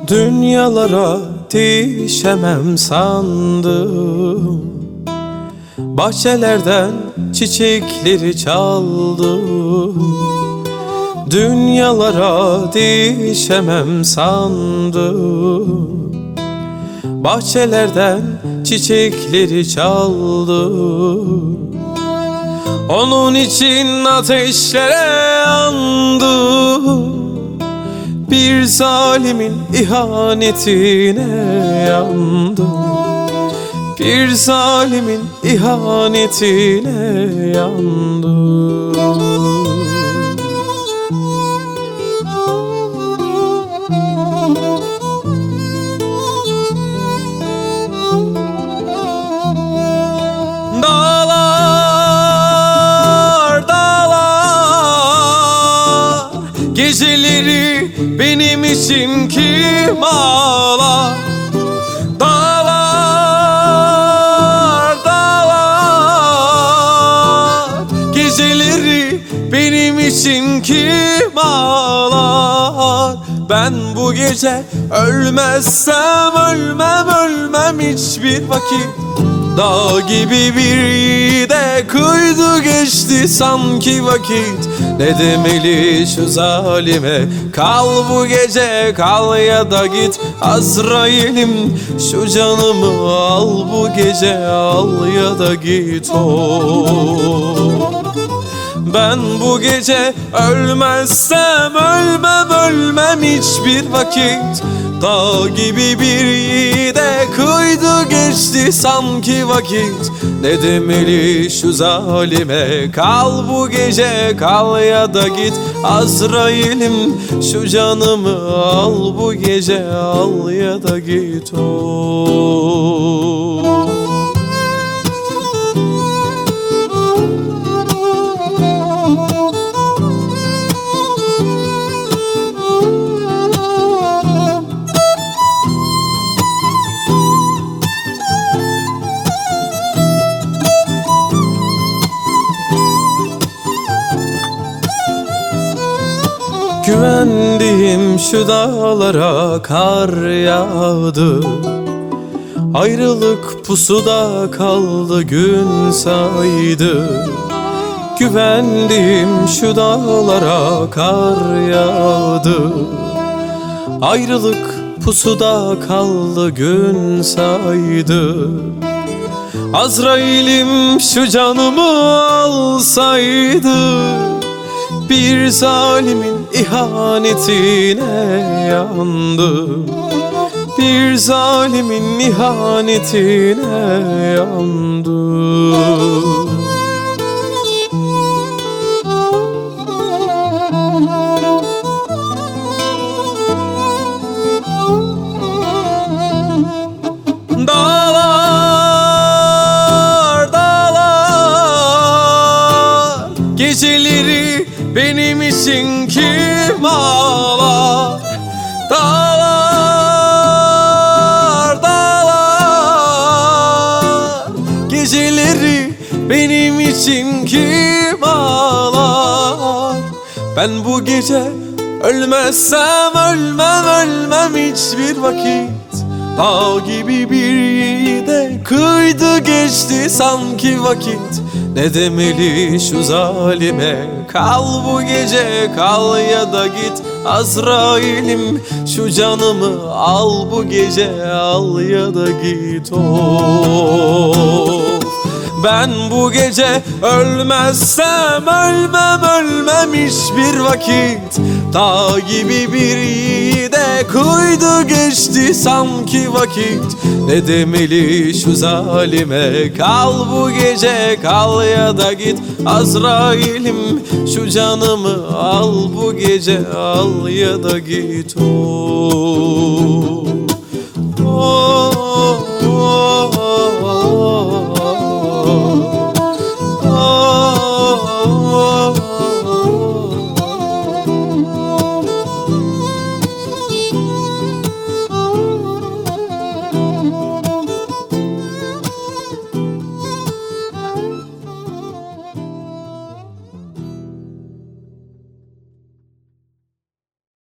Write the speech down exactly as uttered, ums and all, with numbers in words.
Dünyalara değişemem sandım, bahçelerden çiçekleri çaldım. Dünyalara değişemem sandım, bahçelerden çiçekleri çaldım. Onun için ateşlere yandım, bir zalimin ihanetine yandım. Bir zalimin ihanetine yandım. Dağlar, dağlar, geceleri benim için kim ağlar? Dağlar, dağlar, geceleri benim için kim ağlar? Ben bu gece ölmezsem ölmem, ölmem hiçbir vakit. Dağ gibi bir de kıydı geçti sanki vakit. Ne demeli şu zalime, kal bu gece, kal ya da git. Azrail'im şu canımı al bu gece, al ya da git. Oh. Ben bu gece ölmezsem ölmem, ölmem hiçbir vakit. Dağ gibi bir yiğide kıydı geçti sanki vakit. Ne demeli şu zalime, kal bu gece, kal ya da git. Azrail'im şu canımı al bu gece, al ya da git. Oh. Güvendiğim şu dağlara kar yağdı, ayrılık pusuda kaldı gün saydı. Güvendiğim şu dağlara kar yağdı, ayrılık pusuda kaldı gün saydı. Azrail'im şu canımı alsaydı, bir zalimin ihanetine yandım. Bir zalimin ihanetine yandım. Dağlar, dağlar, geceleri benim için kim ağlar? Dağlar, dağlar, geceleri benim için kim ağlar? Ben bu gece ölmezsem ölmem, ölmem hiçbir vakit. Dağ gibi bir yiğide kıydı geçti sanki vakit. Ne demeli şu zalime, kal bu gece, kal ya da git. Azrail'im şu canımı al bu gece, al ya da git. Oh. Ben bu gece ölmezsem ölmem, ölmem hiçbir vakit. Dağ gibi bir yiğide kıydı geçti sanki vakit. Ne demeli şu zalime, kal bu gece, kal ya da git. Azrail'im şu canımı al bu gece, al ya da git. Oh.